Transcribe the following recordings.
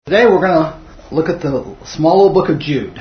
Today we're going to look at the small little book of Jude.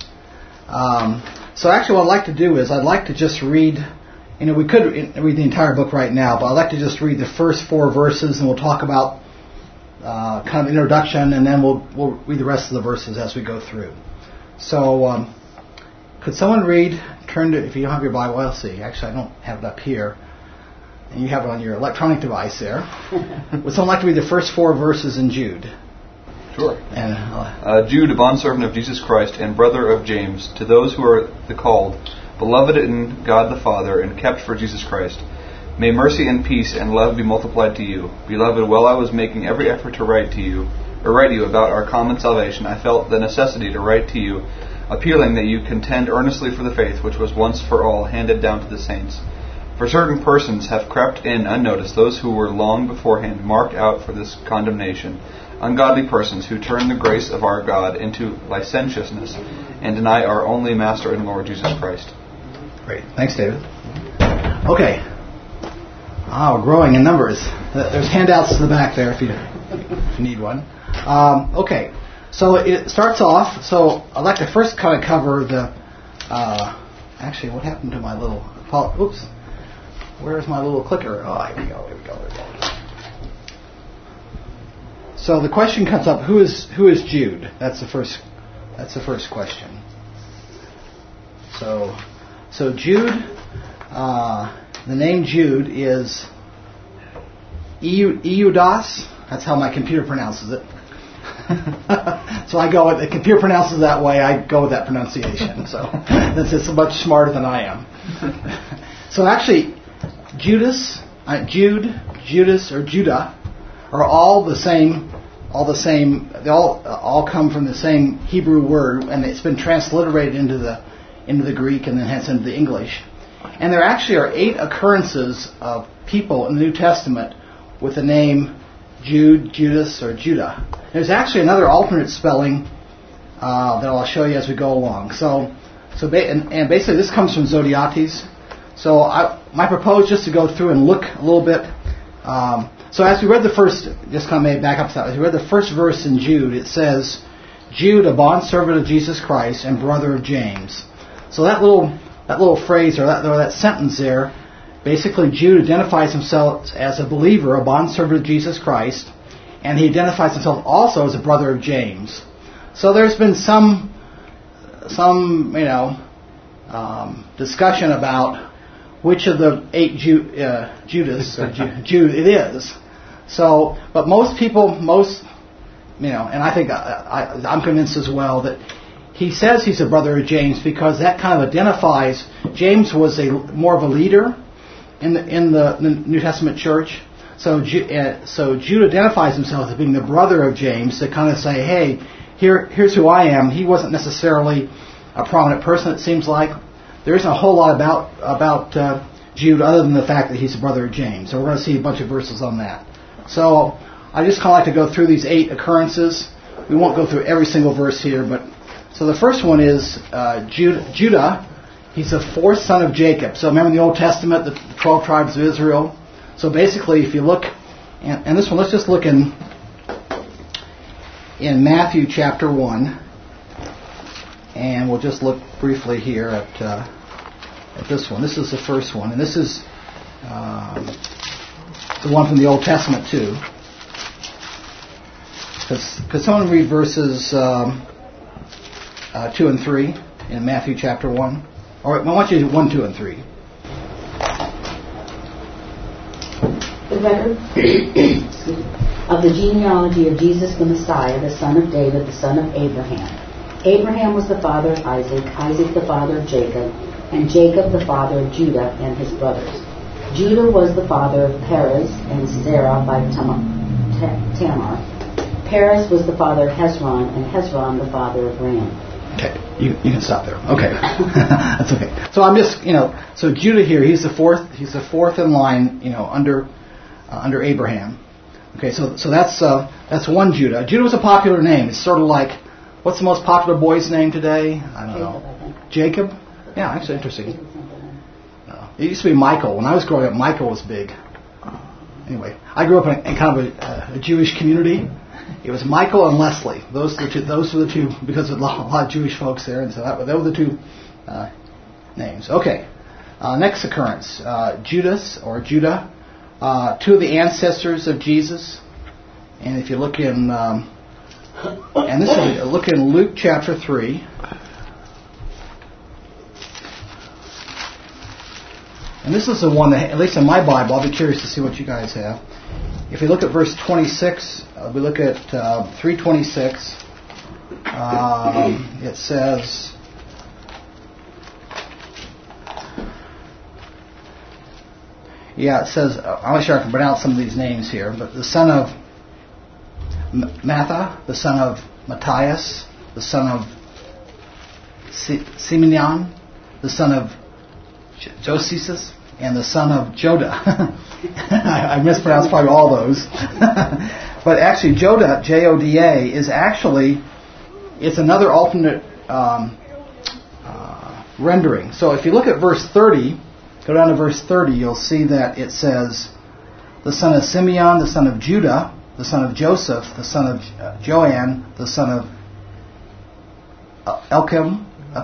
So actually what I'd like to do is I'd like to just read, we could read the entire book right now, but I'd like to just read the first 4 verses and we'll talk about kind of introduction, and then we'll read the rest of the verses as we go through. So could someone turn to, if you don't have your Bible, I'll see. Actually, I don't have it up here. And you have it on your electronic device there. Would someone like to read the first 4 verses in Jude? Sure. Jude, a bondservant of Jesus Christ and brother of James, to those who are the called, beloved in God the Father, and kept for Jesus Christ, may mercy and peace and love be multiplied to you. Beloved, while I was making every effort to write you about our common salvation, I felt the necessity to write to you, appealing that you contend earnestly for the faith which was once for all handed down to the saints. For certain persons have crept in unnoticed, those who were long beforehand marked out for this condemnation, ungodly persons who turn the grace of our God into licentiousness and deny our only Master and Lord Jesus Christ. Great. Thanks, David. Okay. We're growing in numbers. There's handouts in the back there if you need one. Okay. So it starts off. So I'd like to first kind of cover the... actually, what happened to my little... Oops. Where's my little clicker? Oh, here we go. So the question comes up: Who is Jude? That's the first question. So Jude, the name Jude is Eudas. That's how my computer pronounces it. So I go with the computer pronounces it that way. I go with that pronunciation. So this is much smarter than I am. So actually, Judas, or Judah are all the same. They all come from the same Hebrew word, and it's been transliterated into the Greek and then hence into the English. And there actually are 8 occurrences of people in the New Testament with the name Jude, Judas, or Judah. There's actually another alternate spelling that I'll show you as we go along. And basically this comes from Zodhiates. So my propose just to go through and look a little bit. So as we read the first, just kind of back up to that. As we read the first verse in Jude, it says, Jude, a bondservant of Jesus Christ and brother of James. So that little phrase or that sentence there, basically Jude identifies himself as a believer, a bondservant of Jesus Christ, and he identifies himself also as a brother of James. So there's been some discussion about which of the 8 Judas or Jude it is. So, but most people, and I think I'm convinced as well that he says he's a brother of James because that kind of identifies James was more of a leader in the New Testament church. So Jude identifies himself as being the brother of James to kind of say, hey, here's who I am. He wasn't necessarily a prominent person. It seems like there isn't a whole lot about Jude other than the fact that he's a brother of James. So we're going to see a bunch of verses on that. So I just kind of like to go through these 8 occurrences. We won't go through every single verse here, but so the first one is Judah. He's the 4th son of Jacob. So remember in the Old Testament, the 12 tribes of Israel. So basically, if you look, and this one, let's just look in Matthew chapter 1, and we'll just look briefly here at this one. This is the first one, and this is the one from the Old Testament too. Could someone read verses 2 and 3 in Matthew chapter 1? Or I want you to do 1, 2, and 3. The record of the genealogy of Jesus the Messiah, the son of David, the son of Abraham. Abraham was the father of Isaac, Isaac the father of Jacob, and Jacob the father of Judah and his brothers. Judah was the father of Perez and Zerah by Tamar. Perez was the father of Hezron, and Hezron the father of Ram. Okay, you can stop there. Okay, that's okay. So I'm just, so Judah here, he's the fourth in line, under Abraham. Okay, so that's one Judah. Judah was a popular name. It's sort of like, what's the most popular boy's name today? I don't know. Jacob? Yeah, actually interesting. It used to be Michael. When I was growing up, Michael was big. Anyway, I grew up in kind of a Jewish community, It was Michael and Leslie. Those were the two, because of a lot of Jewish folks there, and so they were the two names. Okay. Next occurrence, Judas or Judah, two of the ancestors of Jesus. And if you look in, look in Luke chapter 3. And this is the one that, at least in my Bible, I'll be curious to see what you guys have. If we look at verse 26, we look at 3:26. It says, it says, I'm not sure I can pronounce some of these names here, but the son of Matha, the son of Matthias, the son of Simeon, the son of Josephus, and the son of Joda. I mispronounced probably all those. But actually, Joda, Joda, is actually, it's another alternate rendering. So if you look at verse 30, go down to verse 30, you'll see that it says, the son of Simeon, the son of Judah, the son of Joseph, the son of Joanne, the son of Elkim.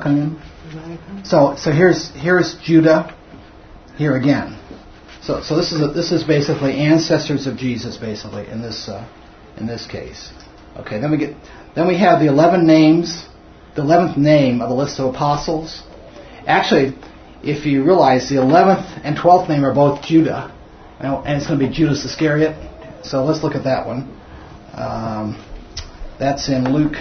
So here's Judah here again. So this is basically ancestors of Jesus, basically in this case. Okay, then we have the 11 names, the 11th name of the list of apostles. Actually, if you realize, the 11th and 12th name are both Judah, and it's going to be Judas Iscariot. So let's look at that one. That's in Luke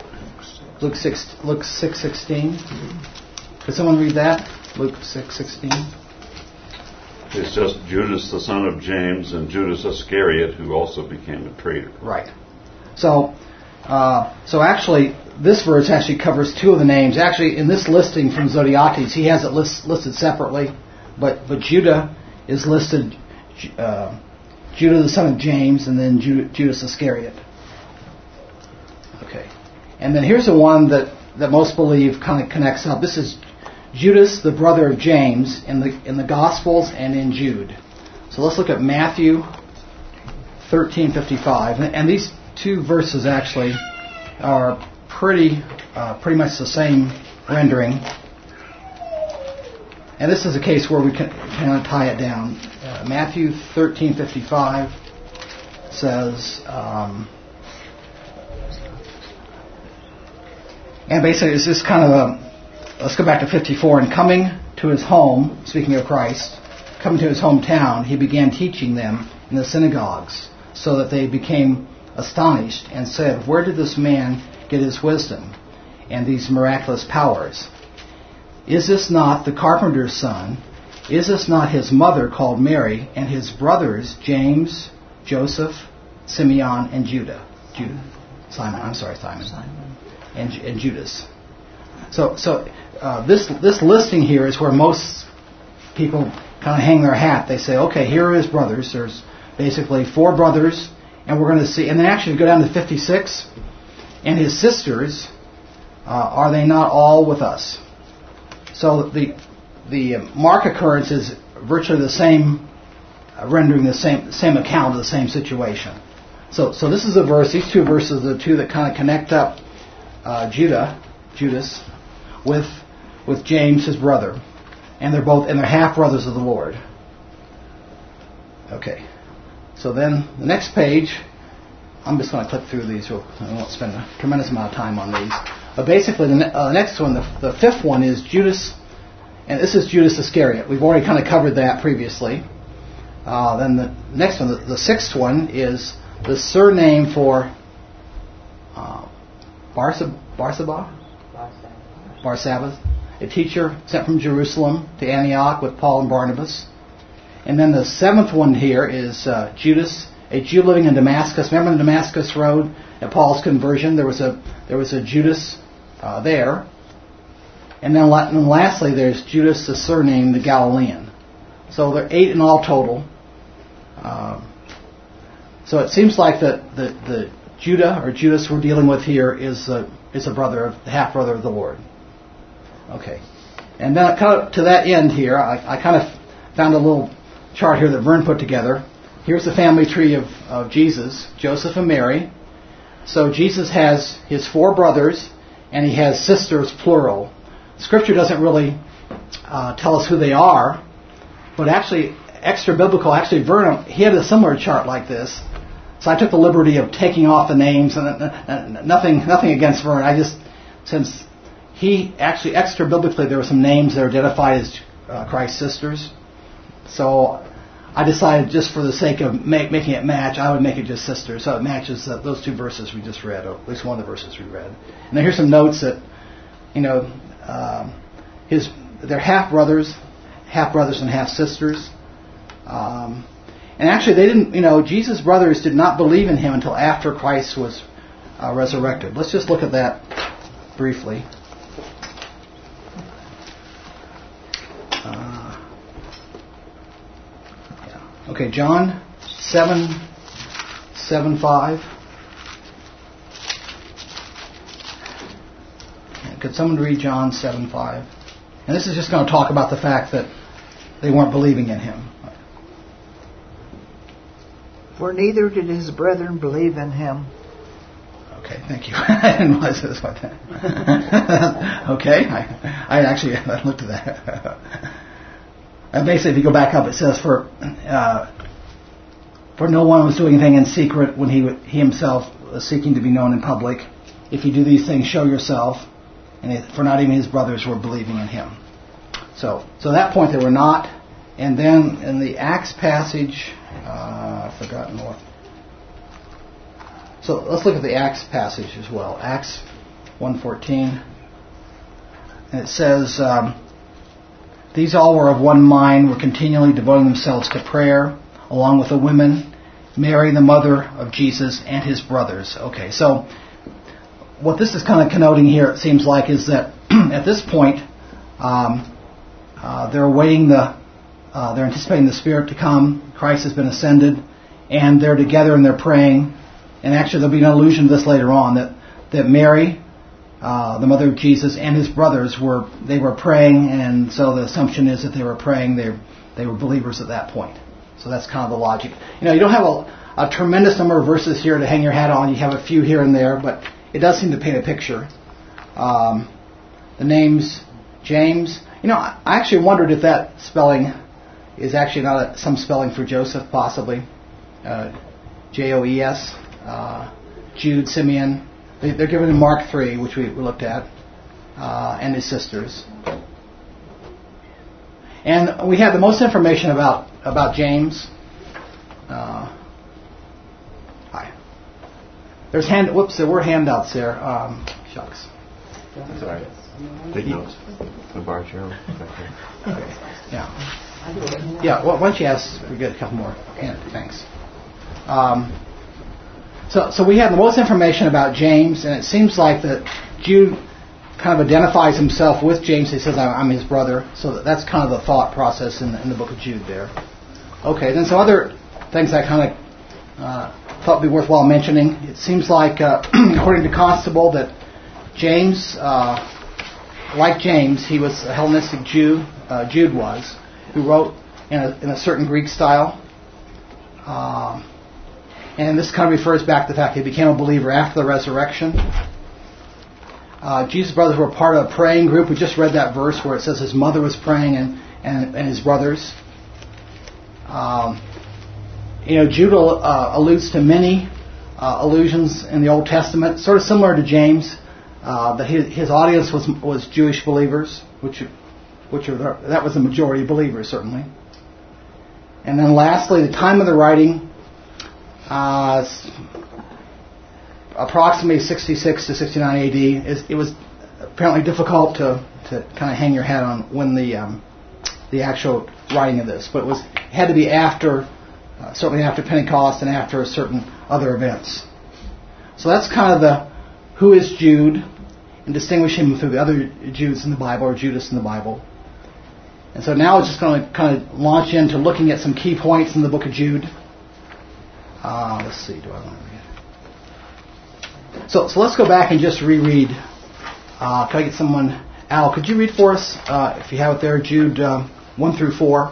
6:16. Could someone read that? Luke 6:16. It's just Judas, the son of James, and Judas Iscariot, who also became a traitor. Right. So actually, this verse actually covers two of the names. Actually, in this listing from Zodhiates, he has it listed separately, but Judah is listed, Judah the son of James, and then Judas Iscariot. Okay. And then here's the one that most believe kind of connects up. This is Judas, the brother of James, in the Gospels and in Jude. So let's look at Matthew 13:55, and these two verses actually are pretty much the same rendering. And this is a case where we can kind of tie it down. Matthew 13:55 says, and basically it's just kind of let's go back to 54. And coming to his home, speaking of Christ, coming to his hometown, he began teaching them in the synagogues, so that they became astonished and said, "Where did this man get his wisdom and these miraculous powers? Is this not the carpenter's son? Is this not his mother called Mary, and his brothers James, Joseph, Simeon, and Simon, and Judas?" So this listing here is where most people kind of hang their hat. They say, okay, here are his brothers. There's basically 4 brothers, and we're going to see. And then actually go down to 56, and his sisters, are they not all with us? So the Mark occurrence is virtually the same, rendering the same account of the same situation. So this is a verse. These two verses are the two that kind of connect up Judas, with James, his brother, and they're half brothers of the Lord. Okay, so then the next page, I'm just going to click through these. I won't spend a tremendous amount of time on these. But basically, the next one, the 5th one, is Judas, and this is Judas Iscariot. We've already kind of covered that previously. Then the next one, the 6th one, is the surname for Barsabbas, a teacher sent from Jerusalem to Antioch with Paul and Barnabas. And then the 7th one here is Judas, a Jew living in Damascus. Remember the Damascus Road at Paul's conversion? There was a Judas there. And then lastly, there's Judas, the surname, the Galilean. So there are 8 in all total. So it seems like the Judah or Judas we're dealing with here is a brother, the half brother of the Lord. Okay, and then kind of to that end here, I kind of found a little chart here that Vern put together. Here's the family tree of Jesus, Joseph and Mary. So Jesus has his 4 brothers, and he has sisters, plural. Scripture doesn't really tell us who they are, but actually, extra biblical, Vernon, he had a similar chart like this. So I took the liberty of taking off the names, and nothing against Vernon. Since he actually, extra biblically, there were some names that are identified as Christ's sisters. So I decided, just for the sake of making it match, I would make it just sisters, so it matches those 2 verses we just read, or at least one of the verses we read. And here's some notes that, they're half-brothers and half-sisters. And actually, they didn't, Jesus' brothers did not believe in him until after Christ was resurrected. Let's just look at that briefly. Okay, John 7:5. Could someone read John 7:5? And this is just going to talk about the fact that they weren't believing in him. For neither did his brethren believe in him. Okay, thank you. I didn't realize this like that. Okay, I looked at that. And basically, if you go back up, it says, for no one was doing anything in secret when he himself was seeking to be known in public. If you do these things, show yourself. And for not even his brothers were believing in him. So at that point, they were not. And then in the Acts passage, I've forgotten what. So let's look at the Acts passage as well. Acts 1:14. And it says, these all were of one mind, were continually devoting themselves to prayer, along with the women, Mary, the mother of Jesus, and his brothers. Okay, so what this is kind of connoting here, it seems like, is that at this point, they're awaiting they're anticipating the Spirit to come. Christ has been ascended, and they're together and they're praying. And actually, there'll be an allusion to this later on, that Mary, the mother of Jesus, and his brothers were praying, and so the assumption is that they were praying. They were believers at that point. So that's kind of the logic. You don't have a tremendous number of verses here to hang your hat on. You have a few here and there, but it does seem to paint a picture. The names James. I actually wondered if that spelling is actually not some spelling for Joseph, possibly. Joes. Jude, Simeon. They're given in Mark 3, which we looked at, and his sisters. And we have the most information about James. There were handouts there. Shucks. That's all right. Take notes. The bar chair. Okay. Yeah. Yeah. Well, why don't you ask? We get a couple more. Thanks. So we have the most information about James, and it seems like that Jude kind of identifies himself with James. He says, "I'm his brother." So that's kind of the thought process in the book of Jude there. Okay. Then some other things I kind of thought would be worthwhile mentioning. It seems like, according to Constable, that James, like James, he was a Hellenistic Jew. Jude was, who wrote in a certain Greek style. And this kind of refers back to the fact that he became a believer after the resurrection. Jesus' brothers were part of a praying group. We just read that verse where it says his mother was praying and his brothers. Jude alludes to many allusions in the Old Testament, sort of similar to James, that his audience was Jewish believers, that was the majority of believers, certainly. And then lastly, the time of the writing, approximately 66 to 69 AD. It was apparently difficult to kind of hang your hat on when the actual writing of this, but it had to be after, certainly after Pentecost and after certain other events. So that's kind of who is Jude, and distinguish him from the other Judes in the Bible, or Judas in the Bible. And so now it's just going to kind of launch into looking at some key points in the book of Jude. Let's see, do I want to read? So let's go back and just reread. Can I get someone? Al, could you read for us, if you have it there, Jude 1 through 4?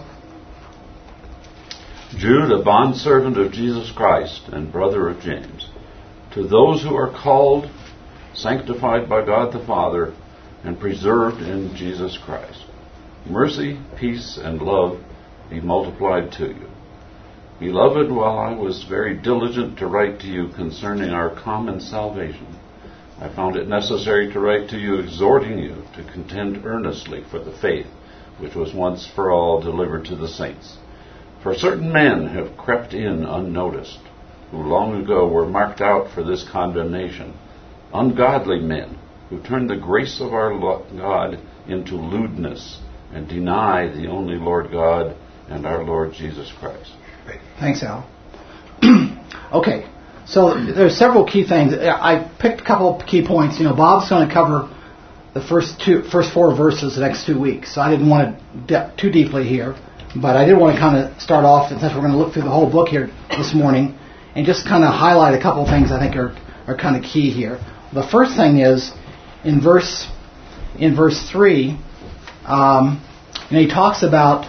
Jude, a bondservant of Jesus Christ and brother of James, to those who are called, sanctified by God the Father, and preserved in Jesus Christ. Mercy, peace, and love be multiplied to you. Beloved, while I was very diligent to write to you concerning our common salvation, I found it necessary to write to you, exhorting you to contend earnestly for the faith which was once for all delivered to the saints. For certain men have crept in unnoticed, who long ago were marked out for this condemnation, ungodly men who turn the grace of our God into lewdness and deny the only Lord God and our Lord Jesus Christ. Great. Thanks, Al. Okay, so there's several key things. I picked a couple of key points. Bob's going to cover the first four verses the next 2 weeks, so I didn't want to dip too deeply here, but I did want to kind of start off, since we're going to look through the whole book here this morning, and just kind of highlight a couple of things I think are kind of key here. The first thing is in verse 3. He talks about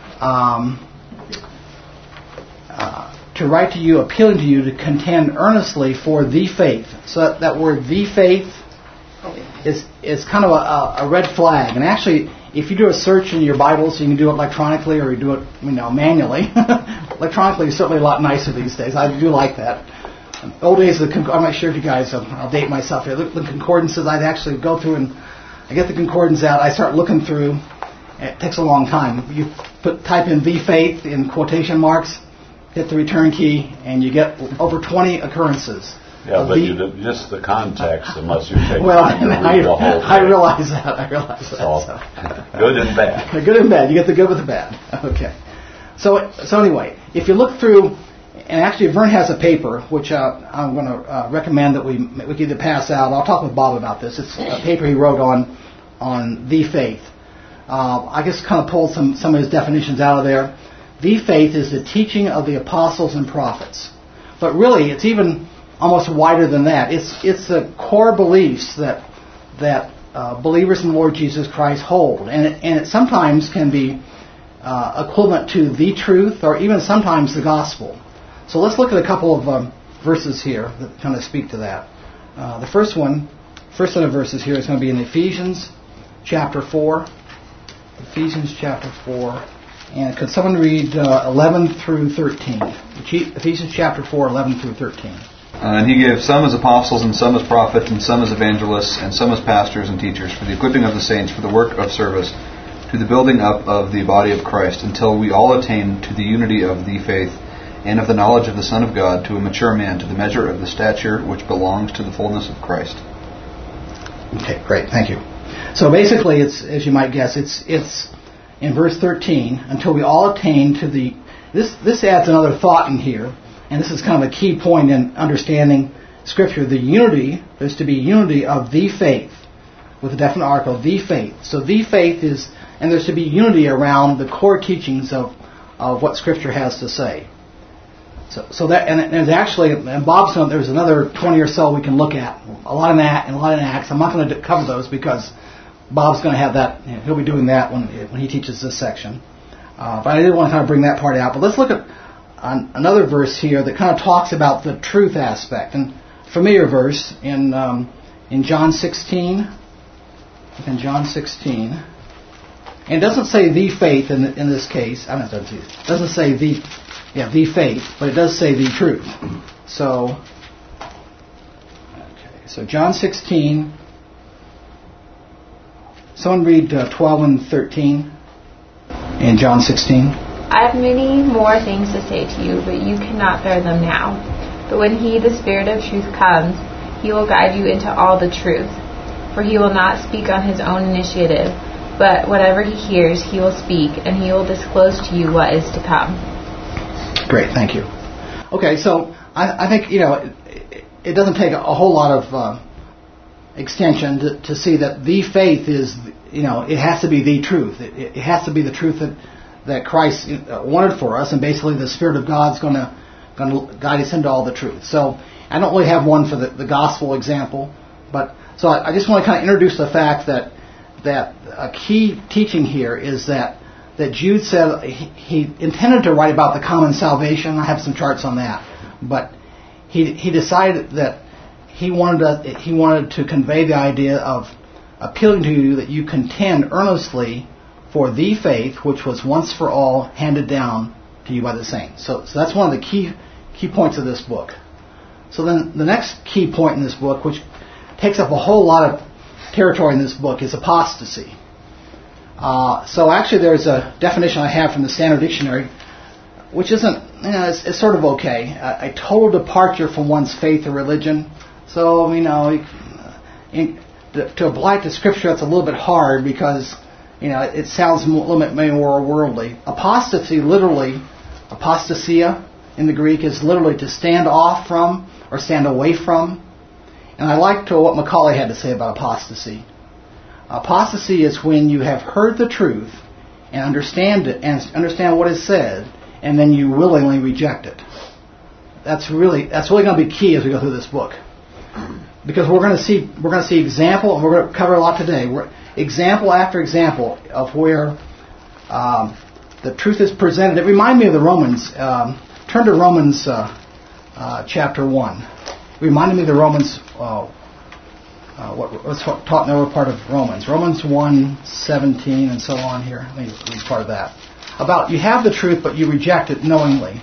to write to you, appealing to you to contend earnestly for the faith. So that word, the faith, is kind of a red flag. And actually, if you do a search in your Bibles, you can do it electronically or you do it manually. Electronically is certainly a lot nicer these days. I do like that. Old days, I'm not sure if you guys, I'll date myself here. The concordances, I'd actually go through and I get the concordance out. I start looking through. It takes a long time. You type in the faith in quotation marks, hit the return key, and you get over 20 occurrences. Yeah, but you just the context, unless you take time to read the whole thing. I realize that. So, good and bad. Good and bad. You get the good with the bad. Okay. So anyway, if you look through, and actually Vern has a paper, which I'm going to recommend that we can either pass out. I'll talk with Bob about this. It's a paper he wrote on the faith. I guess kind of pulled some of his definitions out of there. The faith is the teaching of the apostles and prophets. But really, it's even almost wider than that. It's the core beliefs that believers in the Lord Jesus Christ hold. And it sometimes can be equivalent to the truth or even sometimes the gospel. So let's look at a couple of verses here that kind of speak to that. The first set of verses here is going to be in Ephesians chapter 4. Ephesians chapter 4. And could someone read 11 through 13? Ephesians chapter 4, 11 through 13. And he gave some as apostles, and some as prophets, and some as evangelists, and some as pastors and teachers, for the equipping of the saints, for the work of service, to the building up of the body of Christ, until we all attain to the unity of the faith, and of the knowledge of the Son of God, to a mature man, to the measure of the stature which belongs to the fullness of Christ. Okay, great, thank you. So basically, it's, as you might guess, it's in verse 13, until we all attain to the... This adds another thought in here, and this is kind of a key point in understanding Scripture. The unity, there's to be unity of the faith, with a definite article, the faith. So the faith is, and there's to be unity around the core teachings of what Scripture has to say. So that, and there's actually, and Bob's going, there's another 20 or so we can look at, a lot in Acts. I'm not going to cover those because Bob's going to have that. He'll be doing that when he teaches this section. But I did want to kind of bring that part out. But let's look at another verse here that kind of talks about the truth aspect. And familiar verse in John 16. In John 16. And it doesn't say the faith in this case. I don't know if it doesn't say the faith, but it does say the truth. So John 16. Someone read 12 and 13 in John 16. I have many more things to say to you, but you cannot bear them now. But when He, the Spirit of truth, comes, He will guide you into all the truth. For He will not speak on His own initiative, but whatever He hears, He will speak, and He will disclose to you what is to come. Great, thank you. Okay, so I think, it doesn't take a whole lot of extension to see that the faith is, it has to be the truth. It has to be the truth that Christ wanted for us, and basically the Spirit of God's going to guide us into all the truth. So I don't really have one for the gospel example, but so I just want to kind of introduce the fact that a key teaching here is that Jude said he intended to write about the common salvation. I have some charts on that, but he decided that he wanted to convey the idea of appealing to you that you contend earnestly for the faith which was once for all handed down to you by the saints. So that's one of the key points of this book. So then the next key point in this book, which takes up a whole lot of territory in this book, is apostasy. So actually there's a definition I have from the Standard Dictionary, which isn't, it's sort of okay. A total departure from one's faith or religion. So, to apply it to Scripture, that's a little bit hard because, it sounds a little bit more worldly. Apostasy, literally, apostasia in the Greek is literally to stand off from or stand away from. And I liked what Macaulay had to say about apostasy. Apostasy is when you have heard the truth and understand it and understand what is said, and then you willingly reject it. That's really going to be key as we go through this book, because we're going to see example, and we're going to cover a lot today. Example after example of where the truth is presented. It reminded me of the Romans. Turn to Romans chapter 1. It reminded me of the Romans. What's taught in the lower part of Romans. Romans 1:17 and so on here. Let me read part of that. About you have the truth, but you reject it knowingly.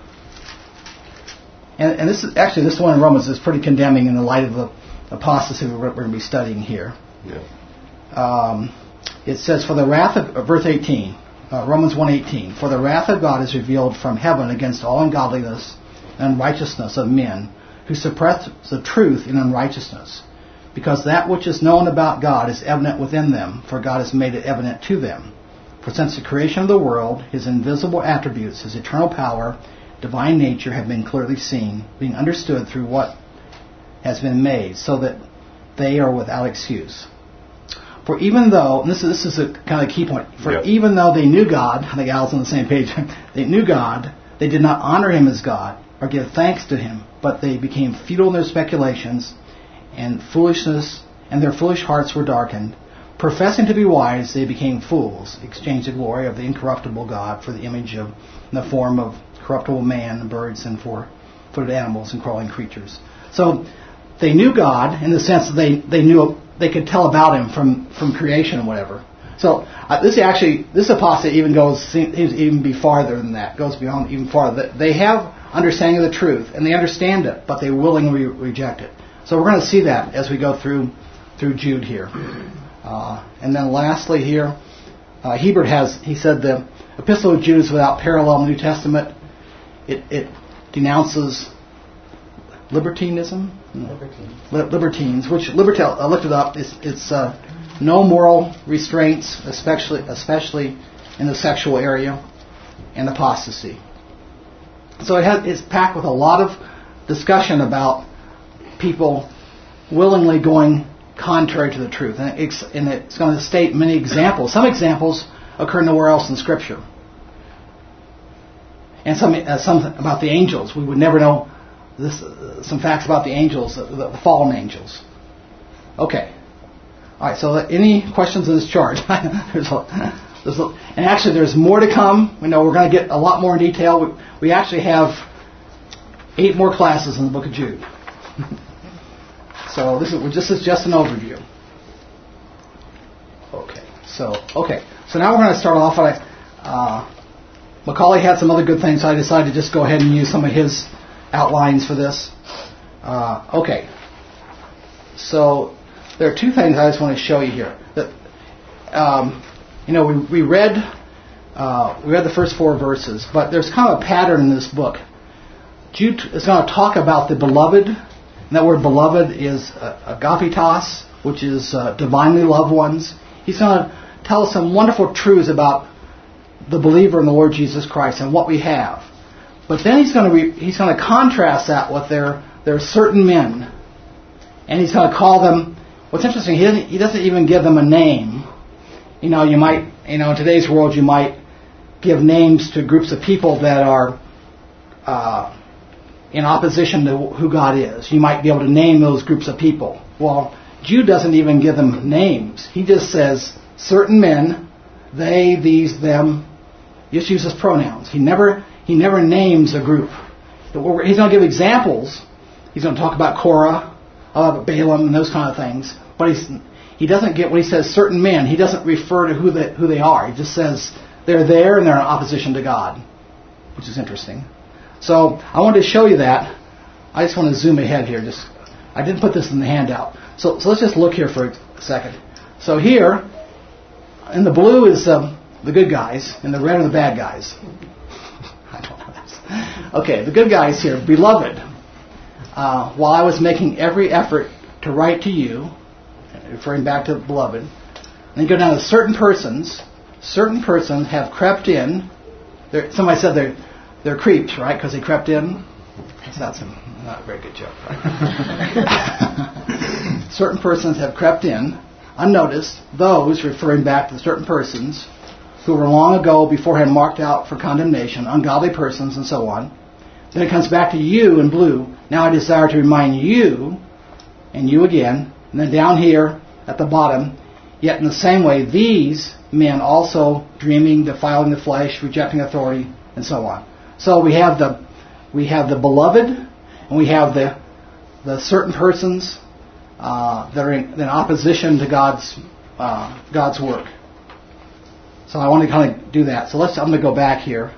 And this one in Romans is pretty condemning in the light of the apostasy we're going to be studying here. Yeah. It says, for the wrath of, verse 18, Romans 1:18, for the wrath of God is revealed from heaven against all ungodliness and unrighteousness of men who suppress the truth in unrighteousness. Because that which is known about God is evident within them, for God has made it evident to them. For since the creation of the world, His invisible attributes, His eternal power, divine nature have been clearly seen, being understood through what has been made, so that they are without excuse. For even though, and this is a kind of key point, even though they knew God, I think Al's on the same page, they knew God, they did not honor Him as God, or give thanks to Him, but they became futile in their speculations, and foolishness, and their foolish hearts were darkened. Professing to be wise, they became fools, exchanged the glory of the incorruptible God for the image of the form of corruptible man, birds, and four-footed animals and crawling creatures. So they knew God in the sense that they knew they could tell about Him from creation and whatever. So this apostate even be farther than that. Goes beyond even farther. They have understanding of the truth and they understand it, but they willingly reject it. So we're going to see that as we go through Jude here. And then lastly here, Hebert he said the Epistle of Jude is without parallel in the New Testament. It denounces libertinism? Libertines, which I looked it up. It's no moral restraints, especially in the sexual area, and apostasy. So it's packed with a lot of discussion about people willingly going contrary to the truth. And it's going to state many examples. Some examples occur nowhere else in Scripture. And some about the angels. We would never know some facts about the angels, the fallen angels. Okay. All right, so any questions in this charge? And actually there's more to come. We know we're going to get a lot more in detail. We actually have 8 more classes in the book of Jude. So this is just an overview. Okay. So now we're going to start off. Macaulay had some other good things, so I decided to just go ahead and use some of his outlines for this. Okay. So there are 2 things I just want to show you here. That we read the first 4 verses, but there's kind of a pattern in this book. Jude is going to talk about the beloved. And that word beloved is agapitos, which is divinely loved ones. He's going to tell us some wonderful truths about the believer in the Lord Jesus Christ and what we have. But then he's going to contrast that with there are certain men, and he's going to call them. What's interesting, he doesn't even give them a name. In today's world, you might give names to groups of people that are in opposition to who God is. You might be able to name those groups of people. Well, Jude doesn't even give them names. He just says certain men, they, these, them. He just uses pronouns. He never names a group. He's going to give examples. He's going to talk about Korah, Balaam and those kind of things. But he doesn't get when he says certain men. He doesn't refer to who they are. He just says they're there and they're in opposition to God, which is interesting. So I wanted to show you that. I just want to zoom ahead here. I didn't put this in the handout. So let's just look here for a second. So here, in the blue is the good guys, and the red are the bad guys. I don't know this. Okay, the good guys here. Beloved, while I was making every effort to write to you, referring back to beloved, and then go down to certain persons have crept in. Somebody said they're creeps, right? Because they crept in. That's not a very good joke, right? Certain persons have crept in, unnoticed, those, referring back to certain persons, who were long ago beforehand marked out for condemnation, ungodly persons, and so on. Then it comes back to you in blue. Now I desire to remind you, and you again, and then down here at the bottom, yet in the same way, these men also dreaming, defiling the flesh, rejecting authority, and so on. So we have the beloved, and we have the certain persons that are in opposition to God's work. So I want to kind of do that. So I'm going to go back here.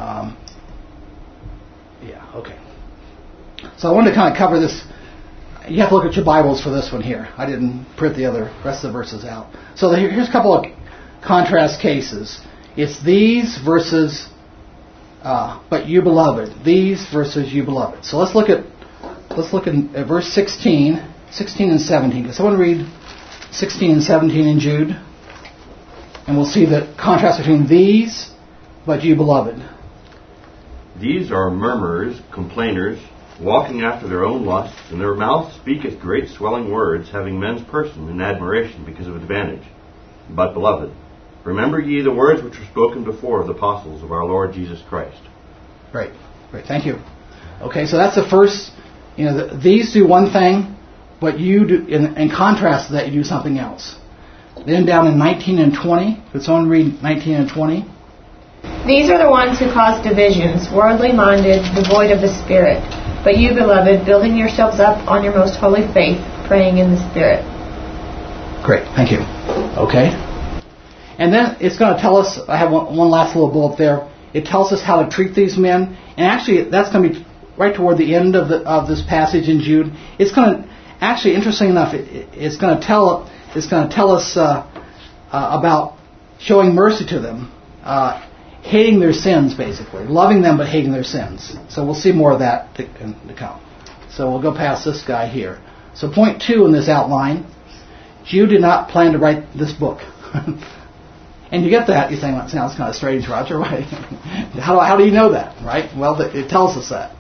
Okay. So I wanted to kind of cover this. You have to look at your Bibles for this one here. I didn't print the rest of the verses out. So here's a couple of contrast cases. It's these versus but you beloved. These versus you beloved. So let's look at verse 16 and 17. Can someone read 16 and 17 in Jude? And we'll see the contrast between these but you beloved. These are murmurers, complainers, walking after their own lusts, and their mouth speaketh great swelling words, having men's person in admiration because of advantage. But, beloved, remember ye the words which were spoken before of the apostles of our Lord Jesus Christ. Great. Thank you. Okay, so that's the first. These do one thing, but you do. In contrast to that, you do something else. Then down in 19 and 20, could someone read 19 and 20? These are the ones who cause divisions, worldly minded, devoid of the Spirit. But you, beloved, building yourselves up on your most holy faith, praying in the Spirit. Great, thank you. Okay. And then it's going to tell us, I have one last little bullet there. It tells us how to treat these men. And actually, that's going to be right toward the end of this passage in Jude. It's going to, actually, interesting enough, it's going to tell us about showing mercy to them, hating their sins, basically. Loving them, but hating their sins. So we'll see more of that to come. So we'll go past this guy here. So point 2 in this outline, Jude did not plan to write this book. And you get that, you're saying, well, it sounds kind of strange, Roger, right? How do you know that, right? Well, it tells us that.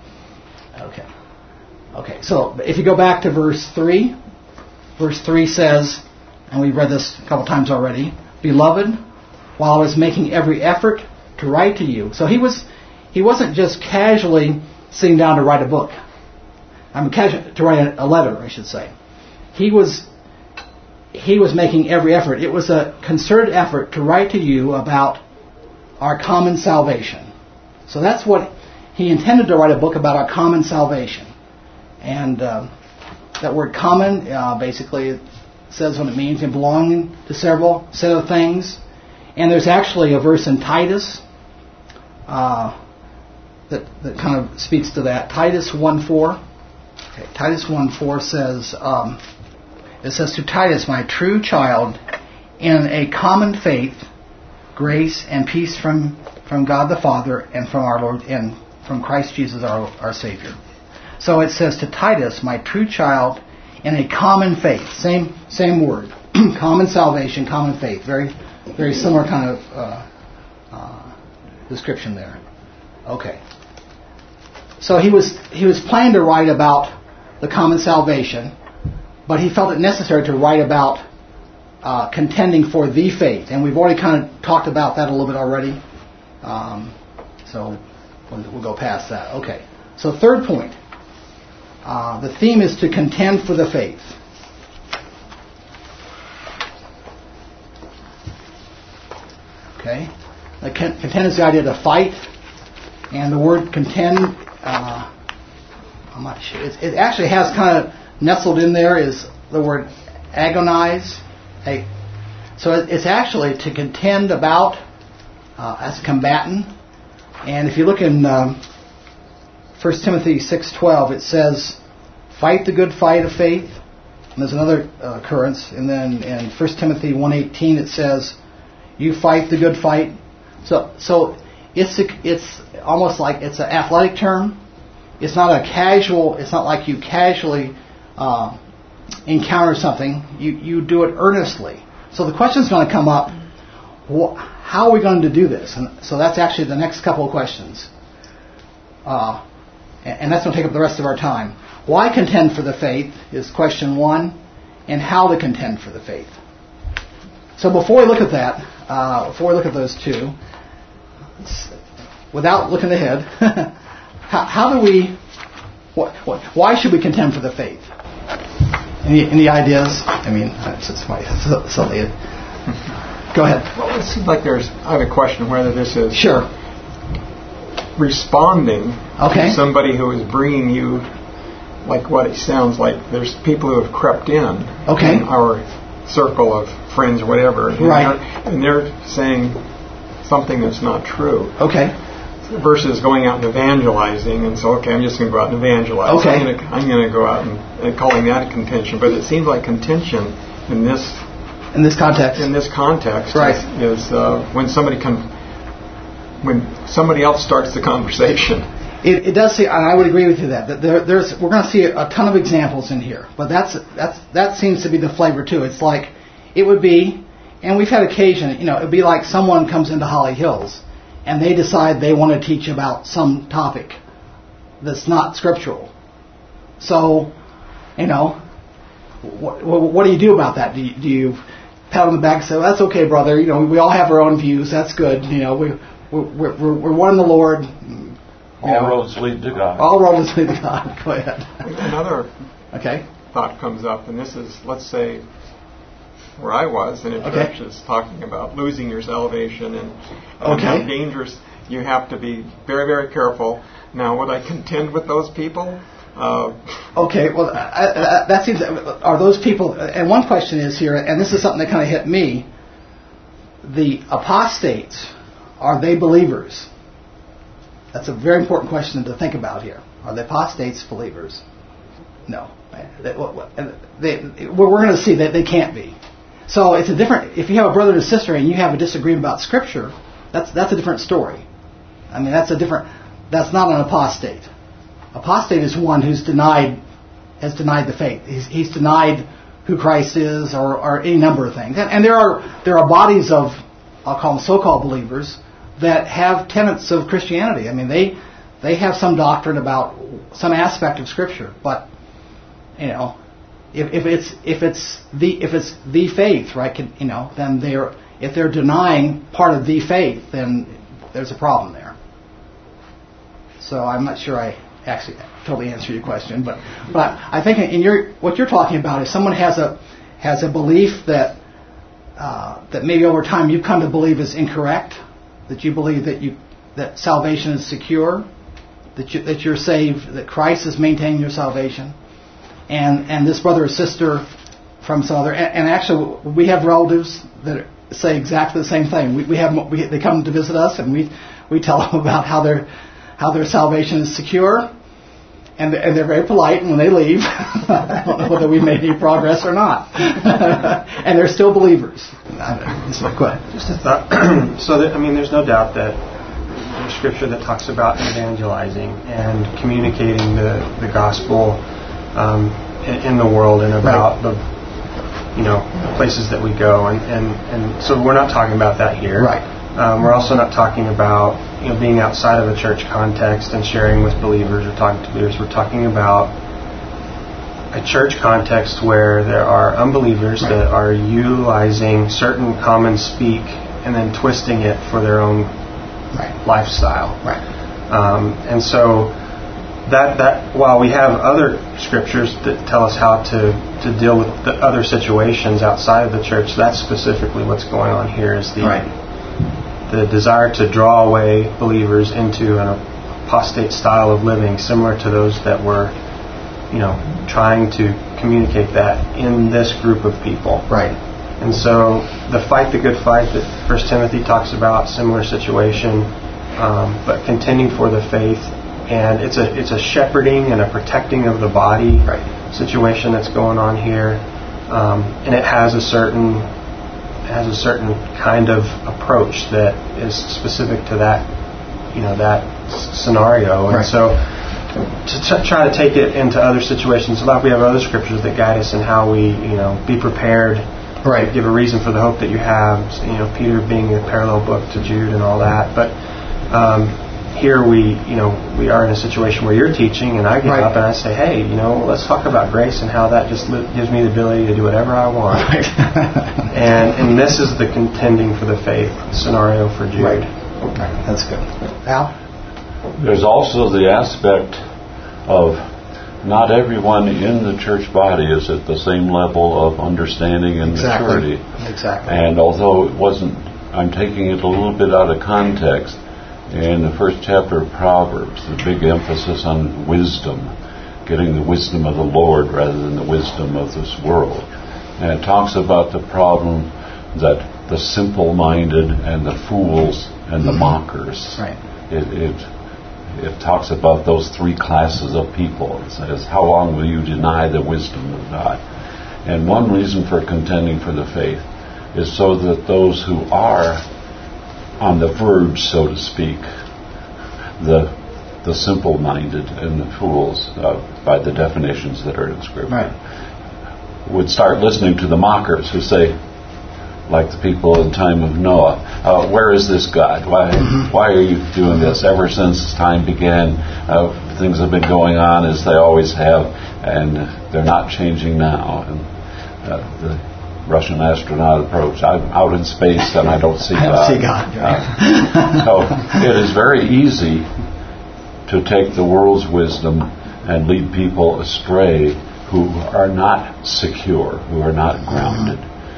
Okay, so if you go back to verse 3 says, and we've read this a couple times already, Beloved, while I was making every effort to write to you. So he wasn't just casually sitting down to write a book. To write a letter, I should say. He was making every effort. It was a concerted effort to write to you about our common salvation. So that's what he intended to write, a book about our common salvation. And that word common, basically, it says what it means, in belonging to several set of things. And there's actually a verse in Titus that kind of speaks to that. Titus 1:4. Okay, Titus 1:4 says, it says, to Titus, my true child, in a common faith, grace and peace from God the Father and from our Lord and from Christ Jesus our Savior. So it says to Titus, my true child, in a common faith. Same word. Common salvation, common faith. Very, very similar kind of description there. Okay. So he was planning to write about the common salvation, but he felt it necessary to write about contending for the faith. And we've already kind of talked about that a little bit already. So we'll go past that. Okay. So third point. The theme is to contend for the faith. Okay. Contend is the idea to fight. And the word contend, I'm not sure. It actually has kind of nestled in there is the word agonize. So it's actually to contend about as a combatant. And if you look in 1 Timothy 6:12, it says, fight the good fight of faith. And there's another occurrence. And then in 1 Timothy 1:18, it says, you fight the good fight. So it's almost like it's an athletic term. It's not a casual. It's not like you casually encounter something. You do it earnestly. So the question's going to come up: how are we going to do this? And so that's actually the next couple of questions, and that's going to take up the rest of our time. Why contend for the faith is question one, and how to contend for the faith. So before we look at that, before we look at those two, without looking ahead, how do we? Why should we contend for the faith? Any ideas? I mean, it's my silly. Go ahead. Well, it seems like I have a question whether this is sure responding okay. to somebody who is bringing you, like what it sounds like. There's people who have crept in our circle of friends or whatever, and they're saying something that's not true. Okay. Versus going out and evangelizing, and so I'm just going to go out and evangelize. Okay. I'm going to go out and calling that a contention, but it seems like contention in this context right. is when somebody else starts the conversation. It does say, and I would agree with you that we're going to see a ton of examples in here, but that seems to be the flavor too. It's like it would be, and we've had occasion, it'd be like someone comes into Holly Hills and they decide they want to teach about some topic that's not scriptural. So, what do you do about that? Do you pat on the back and say, well, that's okay, brother. We all have our own views. That's good. We're one in the Lord. All roads lead to God. All roads lead to God. Go ahead. Another thought comes up, and this is, let's say, where I was in a church is talking about losing your salvation and how dangerous you have to be. Very, very careful. Now, would I contend with those people? That seems. Are those people? And one question is here, and this is something that kind of hit me. The apostates, are they believers? That's a very important question to think about here. Are the apostates believers? No. We're going to see that they can't be. So it's a different. If you have a brother and a sister and you have a disagreement about Scripture, that's a different story. I mean, that's not an apostate. Apostate is one who's has denied the faith. He's denied who Christ is, or any number of things. And there are bodies of, I'll call them so-called believers, that have tenets of Christianity. I mean, they have some doctrine about some aspect of Scripture, but if it's the faith, right? Then if they're denying part of the faith, then there's a problem there. So I'm not sure I actually totally answered your question, but I think what you're talking about is someone has a belief that maybe over time you've come to believe is incorrect, that you believe that salvation is secure, that you're saved, that Christ is maintaining your salvation, and this brother or sister from some other, and actually we have relatives that say exactly the same thing. They come to visit us, and we tell them about how their salvation is secure, and they're very polite. And when they leave, I don't know whether we made any progress or not, and they're still believers. Go ahead. Just a thought. There's no doubt that there's Scripture that talks about evangelizing and communicating the gospel in the world and about the places that we go, and so we're not talking about that here. Right. We're also not talking about being outside of a church context and sharing with believers or talking to believers. We're talking about a church context where there are unbelievers that are utilizing certain common speak and then twisting it for their own lifestyle. Right. And so that while we have other scriptures that tell us how to deal with the other situations outside of the church, that's specifically what's going on here is the desire to draw away believers into an apostate style of living similar to those that were trying to communicate that in this group of people. Right. And so the fight the good fight that 1 Timothy talks about, similar situation, but contending for the faith, and it's a shepherding and a protecting of the body situation that's going on here, and it has a certain kind of approach that is specific to that scenario, and so to try to take it into other situations. We have other scriptures that guide us in how we be prepared. Right. Give a reason for the hope that you have. Peter being a parallel book to Jude and all that. But here we are in a situation where you're teaching, and I get up and I say, hey, let's talk about grace and how that just gives me the ability to do whatever I want. Right. and this is the contending for the faith scenario for Jude. Right. That's good. Al? There's also the aspect of not everyone in the church body is at the same level of understanding and maturity. Exactly. And although I'm taking it a little bit out of context, in the first chapter of Proverbs, the big emphasis on wisdom, getting the wisdom of the Lord rather than the wisdom of this world. And it talks about the problem that the simple-minded and the fools and the mockers. Right. It talks about those three classes of people. It says, how long will you deny the wisdom of God? And one reason for contending for the faith is so that those who are on the verge, so to speak, the simple-minded and the fools, by the definitions that are in Scripture, would start listening to the mockers who say, like the people in the time of Noah, where is this God? Why are you doing this? Ever since time began, things have been going on as they always have, and they're not changing now. And the Russian astronaut approach, I'm out in space and I don't see God. So it is very easy to take the world's wisdom and lead people astray who are not secure, who are not grounded.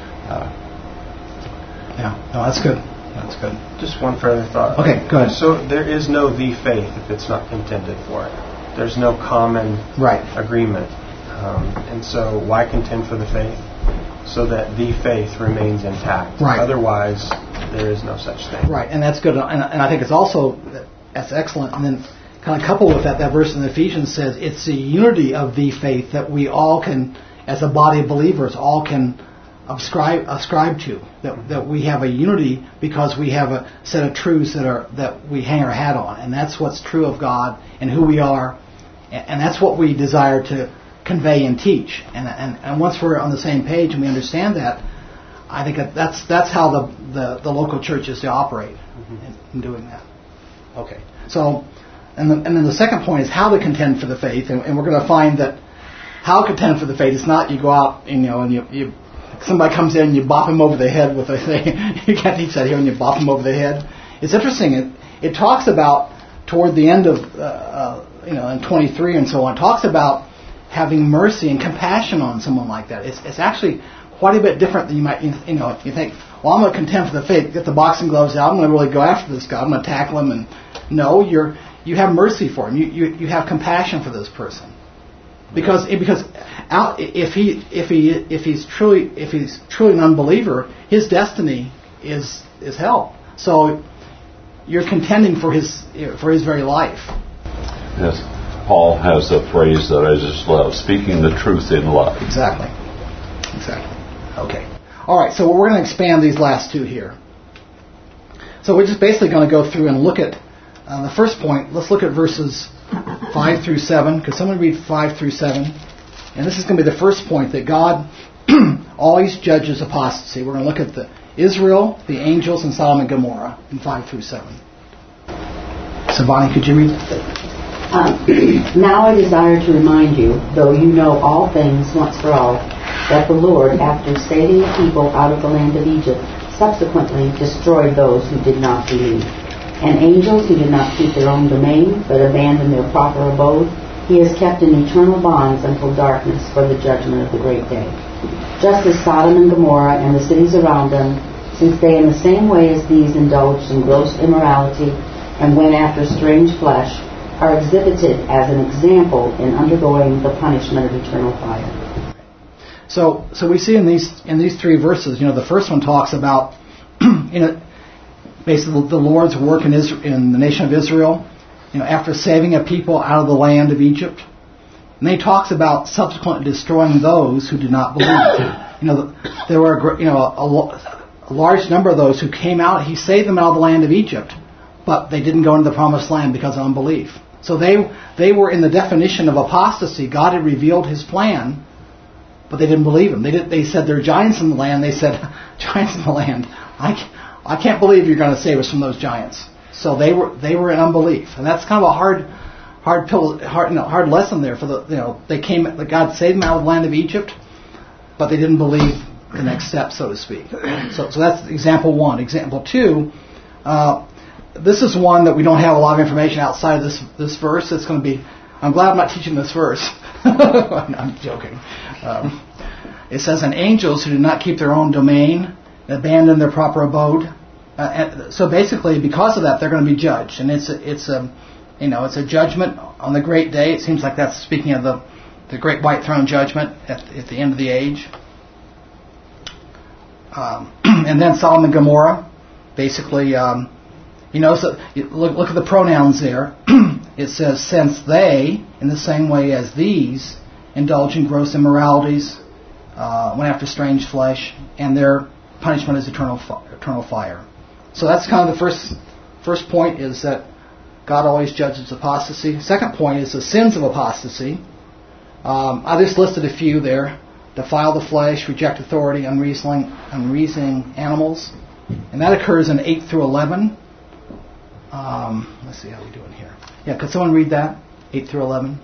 That's good. That's good. Just one further thought. Okay, go ahead. So there is no the faith if it's not contended for it. There's no common agreement. And so why contend for the faith? So that the faith remains intact. Right. Otherwise, there is no such thing. Right, and that's good. And I think it's also, that's excellent. And then kind of coupled with that verse in Ephesians says it's the unity of the faith that we all can, as a body of believers, all can ascribe to. That we have a unity because we have a set of truths that we hang our hat on. And that's what's true of God and who we are. And that's what we desire to convey and teach, and once we're on the same page and we understand that, I think that's how the local church is to operate in doing that. Okay, so and then the second point is how to contend for the faith, and we're going to find that how to contend for the faith is not you go out and you somebody comes in and you bop him over the head with a thing. You can't teach that here and you bop him over the head. It's interesting. It talks about toward the end of in 23 and so on. It talks about having mercy and compassion on someone like that. It's actually quite a bit different than you might, if you think, well, I'm going to contend for the faith, get the boxing gloves out, I'm going to really go after this guy, I'm going to tackle him, and no, you have mercy for him, you have compassion for this person, because if he's truly an unbeliever, his destiny is hell. So you're contending for his very life. Yes. Paul has a phrase that I just love, speaking the truth in love. Exactly. Okay. All right, so we're going to expand these last two here. So we're just basically going to go through and look at the first point. Let's look at verses 5 through 7. Could someone read 5 through 7? And this is going to be the first point, that God always judges apostasy. We're going to look at the Israel, the angels, and Sodom and Gomorrah in 5 through 7. So, Bonnie, could you read? Now I desire to remind you, though you know all things once for all, that the Lord, after saving the people out of the land of Egypt, subsequently destroyed those who did not believe. And angels who did not keep their own domain, but abandoned their proper abode, he has kept in eternal bonds until darkness for the judgment of the great day. Just as Sodom and Gomorrah and the cities around them, since they in the same way as these indulged in gross immorality and went after strange flesh, are exhibited as an example in undergoing the punishment of eternal fire. So we see in these three verses, the first one talks about, basically the Lord's work in the nation of Israel, after saving a people out of the land of Egypt. And then he talks about subsequently destroying those who did not believe. There were a large number of those who came out. He saved them out of the land of Egypt, but they didn't go into the promised land because of unbelief. So they were in the definition of apostasy. God had revealed His plan, but they didn't believe Him. They said there are giants in the land. They said, giants in the land. I can't believe you're going to save us from those giants. So they were in unbelief, and that's kind of a hard lesson there for God saved them out of the land of Egypt, but they didn't believe the next step, so to speak. So that's example one. Example two. This is one that we don't have a lot of information outside of this verse. It's going to be. I'm glad I'm not teaching this verse. I'm joking. It says, "And angels who did not keep their own domain and abandoned their proper abode." So basically, because of that, they're going to be judged, and it's a judgment on the great day. It seems like that's speaking of the great white throne judgment at the end of the age. And then Sodom and Gomorrah, basically, so look at the pronouns there. It says, since they, in the same way as these, indulge in gross immoralities, went after strange flesh, and their punishment is eternal fire. So that's kind of the first point, is that God always judges apostasy. Second point is the sins of apostasy. I just listed a few there. Defile the flesh, reject authority, unreasoning animals. And that occurs in 8 through 11. Let's see how we're doing here. Yeah, could someone read that? 8 through 11.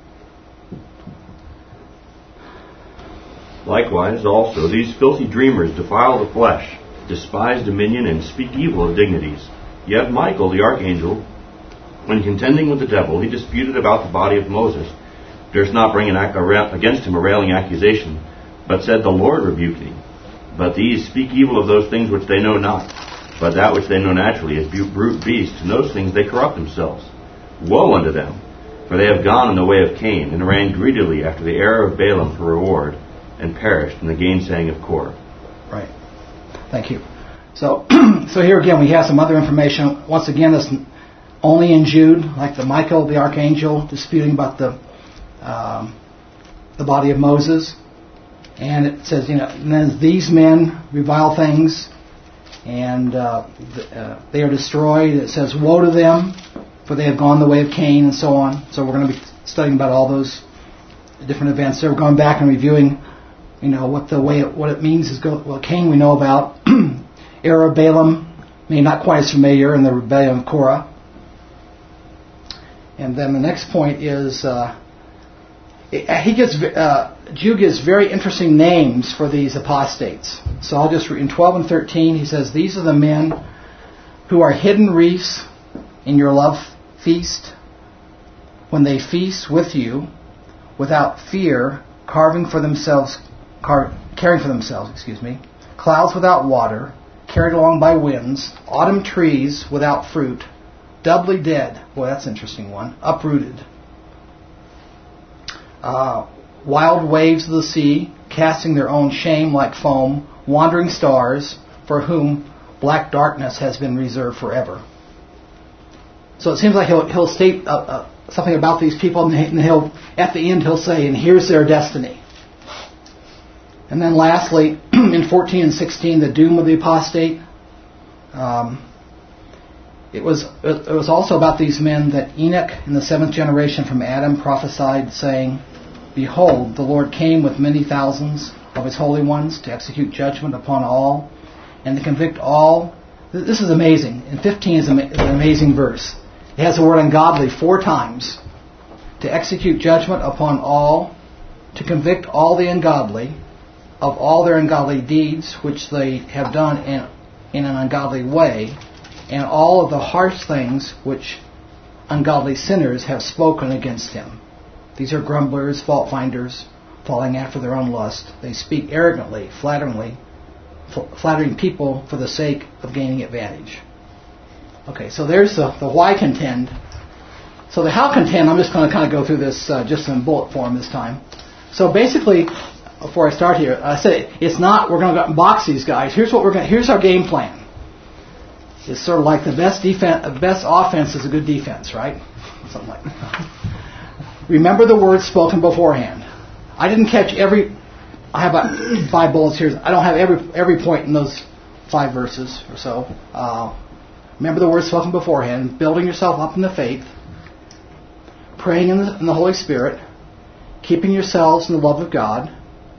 Likewise, also, these filthy dreamers defile the flesh, despise dominion, and speak evil of dignities. Yet Michael, the archangel, when contending with the devil, he disputed about the body of Moses, durst not bring against him a railing accusation, but said, the Lord rebuke thee. But these speak evil of those things which they know not, but that which they know naturally as brute beasts, and those things they corrupt themselves. Woe unto them, for they have gone in the way of Cain, and ran greedily after the error of Balaam for reward, and perished in the gainsaying of Korah. Right. Thank you. So here again we have some other information. Once again, this only in Jude, like the Michael, the archangel, disputing about the body of Moses. And it says, and then these men revile things, and they are destroyed. It says, woe to them, for they have gone the way of Cain, and so on. So we're going to be studying about all those different events. So we're going back and reviewing, what it means is Cain we know about. Error of Balaam, maybe not quite as familiar, in the rebellion of Korah. And then the next point is Jude gives very interesting names for these apostates. So I'll just read in 12 and 13. He says, these are the men who are hidden reefs in your love feast, when they feast with you without fear, caring for themselves, clouds without water, carried along by winds, autumn trees without fruit, doubly dead. Boy, that's an interesting one. Uprooted. Wild waves of the sea, casting their own shame like foam, wandering stars, for whom black darkness has been reserved forever. So it seems like he'll state something about these people, and he'll at the end he'll say, and here's their destiny. And then lastly, in 14 and 16, the doom of the apostate. It was also about these men that Enoch, in the 7th generation from Adam, prophesied, saying, behold, the Lord came with many thousands of his holy ones to execute judgment upon all, and to convict all. This is amazing. In 15 is an amazing verse. It has the word ungodly 4 times. To execute judgment upon all, to convict all the ungodly of all their ungodly deeds which they have done in an ungodly way, and all of the harsh things which ungodly sinners have spoken against him. These are grumblers, fault finders, falling after their own lust. They speak arrogantly, flattering people for the sake of gaining advantage. Okay, so there's the why contend. So the how contend, I'm just going to kind of go through this just in bullet form this time. So basically, before I start here, I said it's not we're going to box these guys. Here's our game plan. It's sort of like the best offense is a good defense, right? Something like that. Remember the words spoken beforehand. I didn't catch I have about 5 bullets here. I don't have every point in those 5 verses or so. Remember the words spoken beforehand. Building yourself up in the faith. Praying in the Holy Spirit. Keeping yourselves in the love of God.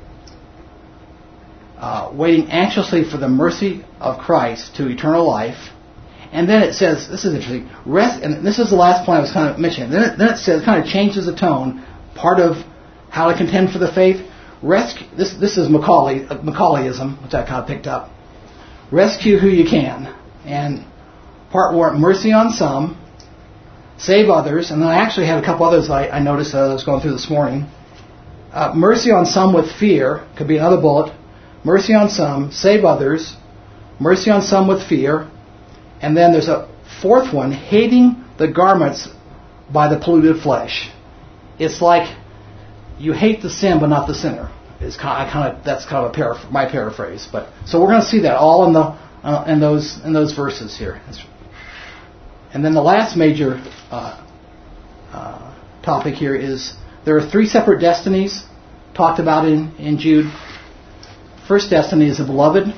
Waiting anxiously for the mercy of Christ to eternal life. And then it says, this is interesting, rest, and this is the last point I was kind of mentioning. Then it says, kind of changes the tone. Part of how to contend for the faith. This is Macaulayism, which I kind of picked up. Rescue who you can. And part 1, mercy on some, save others. And then I actually had a couple others I noticed as I was going through this morning. Mercy on some with fear, could be another bullet. Mercy on some, save others. Mercy on some with fear. And then there's a 4th one, hating the garments by the polluted flesh. It's like you hate the sin but not the sinner. That's kind of my paraphrase. But so we're going to see that all in those verses here. And then the last major topic here is there are 3 separate destinies talked about in Jude. First destiny is the beloved.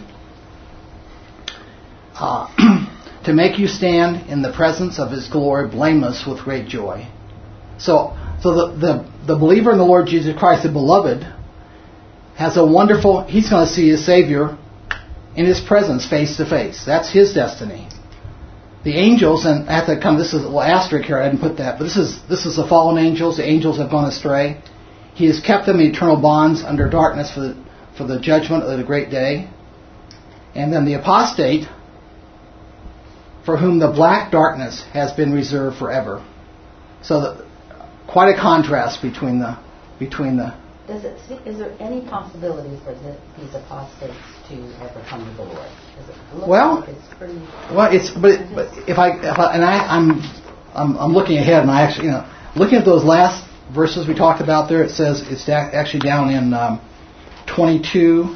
To make you stand in the presence of His glory, blameless with great joy. So the believer in the Lord Jesus Christ, the beloved, has a wonderful. He's going to see his Savior in His presence, face to face. That's his destiny. The angels, and I have to come. This is a little asterisk here. I didn't put that, but this is the fallen angels. The angels have gone astray. He has kept them in eternal bonds under darkness for the judgment of the great day. And then the apostate, for whom the black darkness has been reserved forever. So quite a contrast between the. Is there any possibility for these apostates to ever come to the Lord? I'm looking ahead, and I actually, looking at those last verses we talked about there, it says it's actually down in 22,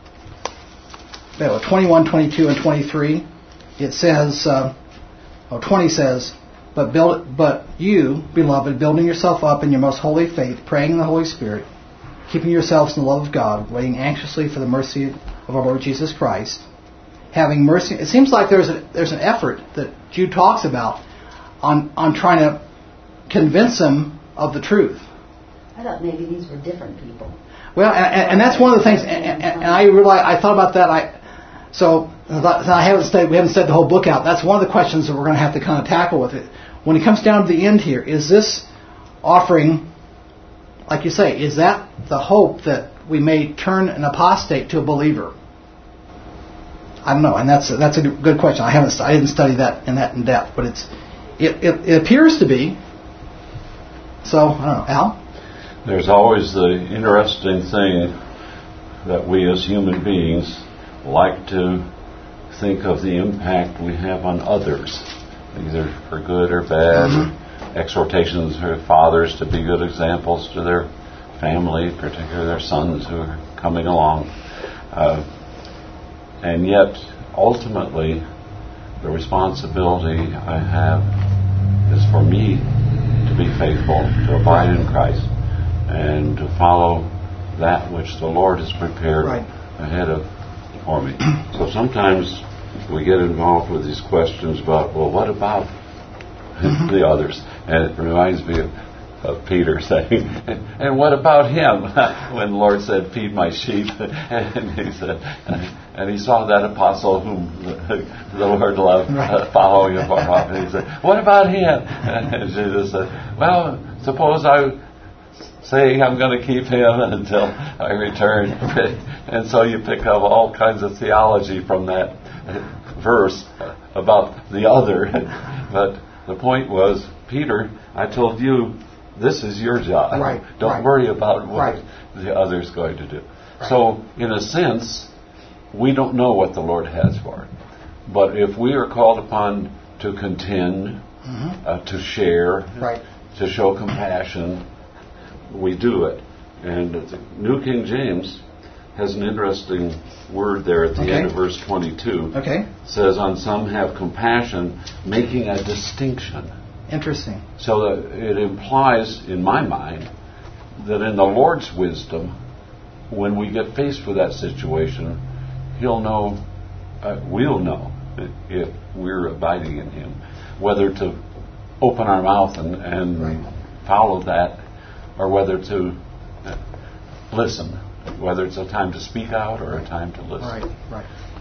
21, 22, and 23. It says, 20 says, but you, beloved, building yourself up in your most holy faith, praying in the Holy Spirit, keeping yourselves in the love of God, waiting anxiously for the mercy of our Lord Jesus Christ, having mercy. It seems like there's an effort that Jude talks about on trying to convince them of the truth. I thought maybe these were different people. Well, and that's one of the things, and I realized, I thought about that. We haven't studied the whole book out. That's one of the questions that we're going to have to kind of tackle with it. When it comes down to the end here, is this offering, like you say, is that the hope that we may turn an apostate to a believer? I don't know, and that's a good question. I didn't study that in depth, but it appears to be. So I don't know, Al. There's always the interesting thing that we as human beings like to think of the impact we have on others, either for good or bad. Mm-hmm. Exhortations for fathers to be good examples to their family, particularly their sons who are coming along. And yet, ultimately, the responsibility I have is for me to be faithful, to abide in Christ, and to follow that which the Lord has prepared ahead of for me. So sometimes we get involved with these questions about, well, what about the others? And it reminds me of Peter saying, and what about him? When the Lord said, feed my sheep. And he said, and he saw that apostle whom the Lord loved following afar off. And he said, what about him? And Jesus said, well, suppose I say I'm going to keep him until I return. And so you pick up all kinds of theology from that verse about the other. But the point was, Peter, I told you, this is your job. Don't worry about what the other's going to do. So, in a sense, we don't know what the Lord has for it. But if we are called upon to contend to share, right, to show compassion, we do it. And the New King James has an interesting word there at the end of verse 22. Okay. It says, on some have compassion, making a distinction. Interesting. So that it implies, in my mind, that in the Lord's wisdom, when we get faced with that situation, He'll know, we'll know if we're abiding in Him, whether to open our mouth and follow that, or whether to listen, whether it's a time to speak out or a time to listen. Right.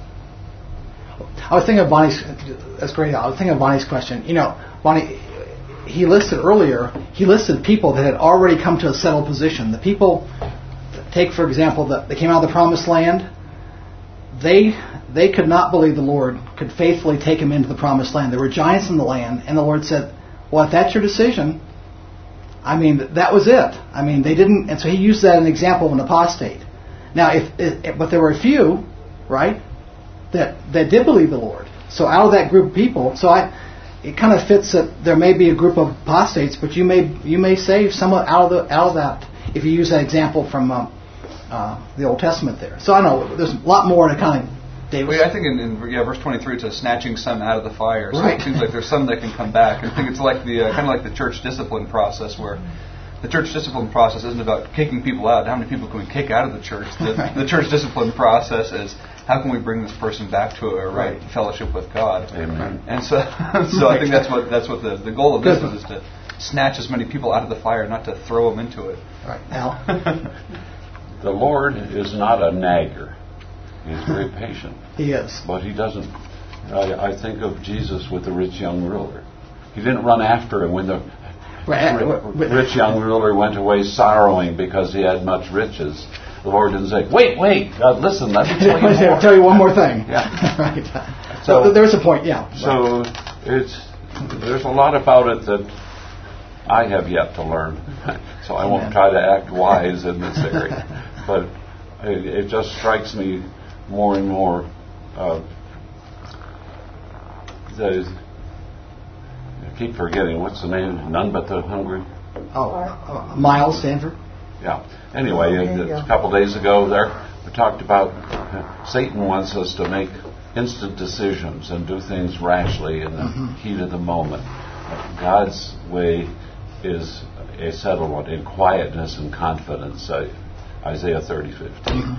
I was thinking of Bonnie's. That's great. I was thinking of Bonnie's question. Bonnie, he listed people that had already come to a settled position. The people, take for example, that they came out of the Promised Land. They could not believe the Lord could faithfully take them into the Promised Land. There were giants in the land, and the Lord said, "Well, if that's your decision." I mean, that was it. I mean, they didn't, and so He used that as an example of an apostate. Now, but there were a few, right, that did believe the Lord. So out of that group of people, it kind of fits that there may be a group of apostates, but you may save someone out of that if you use that example from the Old Testament there. So I know there's a lot more to kind of. David. Well, I think in verse 23 it says snatching some out of the fire. So right. It seems like there's some that can come back. I think it's like the kind of like the church discipline process, where the church discipline process isn't about kicking people out. How many people can we kick out of the church? The church discipline process is how can we bring this person back to a right fellowship with God. Amen. And so I think that's what the goal of this is to snatch as many people out of the fire, not to throw them into it. Right. Al? The Lord is not a nagger. He's very patient. He is. But He doesn't. I think of Jesus with the rich young ruler. He didn't run after him when the rich young ruler went away sorrowing because he had much riches. The Lord didn't say, wait, listen, let me tell you more. I'll tell you one more thing. Yeah. Right. So there's a point, yeah. So there's a lot about it that I have yet to learn. So I won't try to act wise in this area. But it just strikes me more and more I keep forgetting, what's the name? None But the Hungry? Miles Stanford? Yeah. Anyway, a couple days ago there, we talked about Satan wants us to make instant decisions and do things rashly in the heat of the moment. God's way is a settled one, in quietness and confidence. Isaiah 30:15.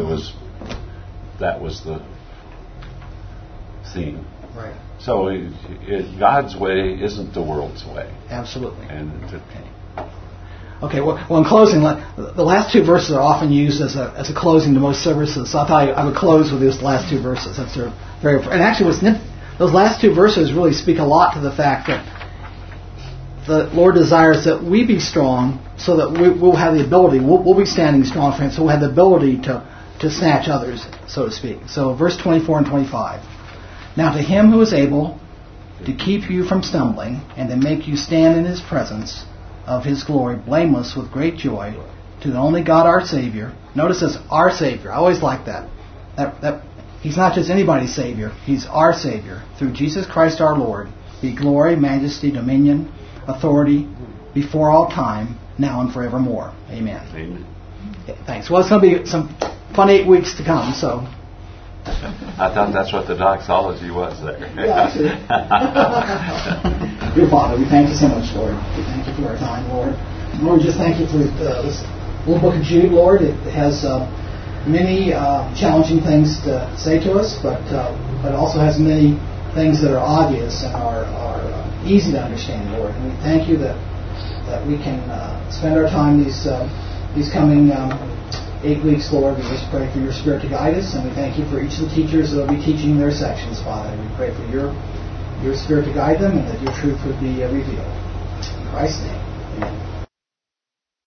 That was the theme. Right. So God's way isn't the world's way. Absolutely. Okay. Well, in closing, the last two verses are often used as a closing to most services. So I thought I would close with those last two verses. That's very. And actually, those last two verses really speak a lot to the fact that the Lord desires that we be strong, so that we'll have the ability. We'll be standing strong for Him, so we'll have the ability to snatch others, so to speak. So verse 24 and 25. Now to Him who is able to keep you from stumbling and to make you stand in His presence of His glory, blameless with great joy, to the only God our Savior. Notice this, our Savior. I always like that. That He's not just anybody's Savior. He's our Savior. Through Jesus Christ our Lord, be glory, majesty, dominion, authority, before all time, now and forevermore. Amen. Amen. Okay, thanks. Well, it's going to be some fun 8 weeks to come, so. I thought that's what the doxology was there. Yeah, Dear Father, we thank you so much, Lord. We thank you for our time, Lord. Lord, just thank you for this little book of Jude, Lord. It has many challenging things to say to us, but also has many things that are obvious and are easy to understand, Lord. And we thank you that we can spend our time these coming 8 weeks, Lord. We just pray for your Spirit to guide us, and we thank you for each of the teachers that will be teaching their sections, Father. We pray for your Spirit to guide them, and that your truth would be revealed. In Christ's name, amen.